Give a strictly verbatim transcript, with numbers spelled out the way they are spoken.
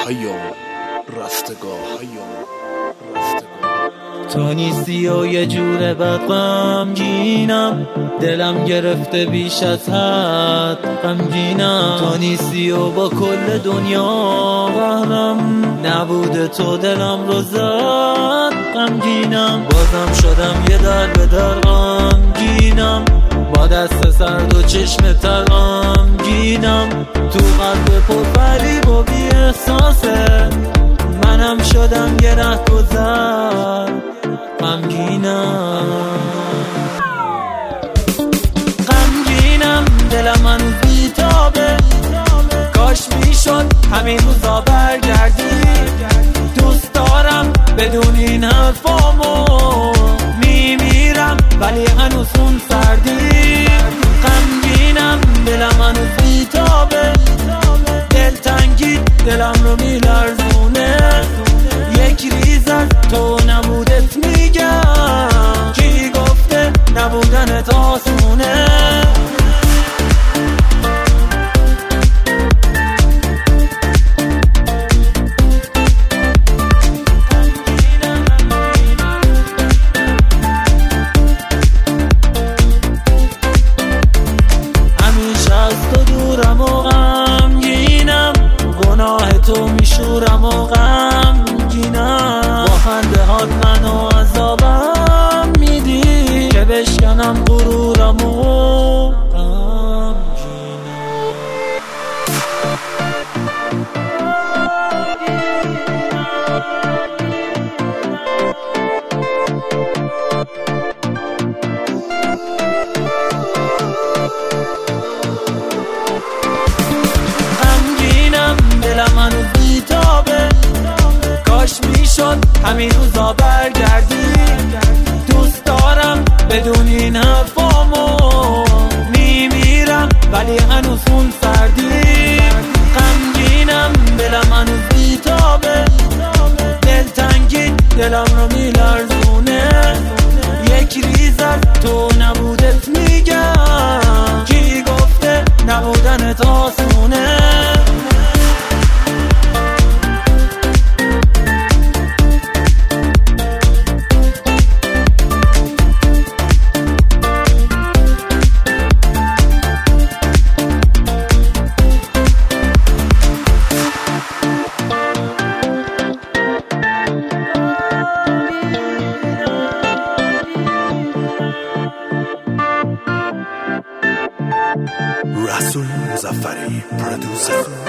هیام رستگار هیام رستگار. تو نیستی و یه جور بد غمگینم، دلم گرفته بیش از حد غمگینم. تو نیستی و با کل دنیا قهرم، نبوده تو دلم رو زد غمگینم. بازم شدم یه در به در غمگینم، با دست سرد و چشم تر غمگینم. تو قلب پر فریب و بی احساسه، منم شدم یه ره گذر غمگینم. غمگینم دلم هنوز بیتابه، کاش میشد همین روزا برگردی. دوست دارم بدون این حرفامو میمیرم، ولی هنوز اون سردی. غمگینم دلم هنوز بیتابه، دلتنگی دلم رو میلرزونه. یک ریز از تو نبودت میگم، کی گفته نبودنت آسونه. همیشه از تو دورم و غمگینم، گناه تو میشورم و غمگینم. با خنده هات منو عذابم میدی، که بشکنم غرورم و غمگینم. غمگینم دلم هنوز بیتابه، کاش میشد همین روزا برگردی. دوست دارم بدون این حرفامو میمیرم، ولی هنوز اون سردی. غمگینم دلم هنوز بیتابه، دلتنگی دلم رو میلرزونه. یک ریز از تو نبودت میگم، کی گفته نبودنت آسونه. رسول مظفری پرودوسر.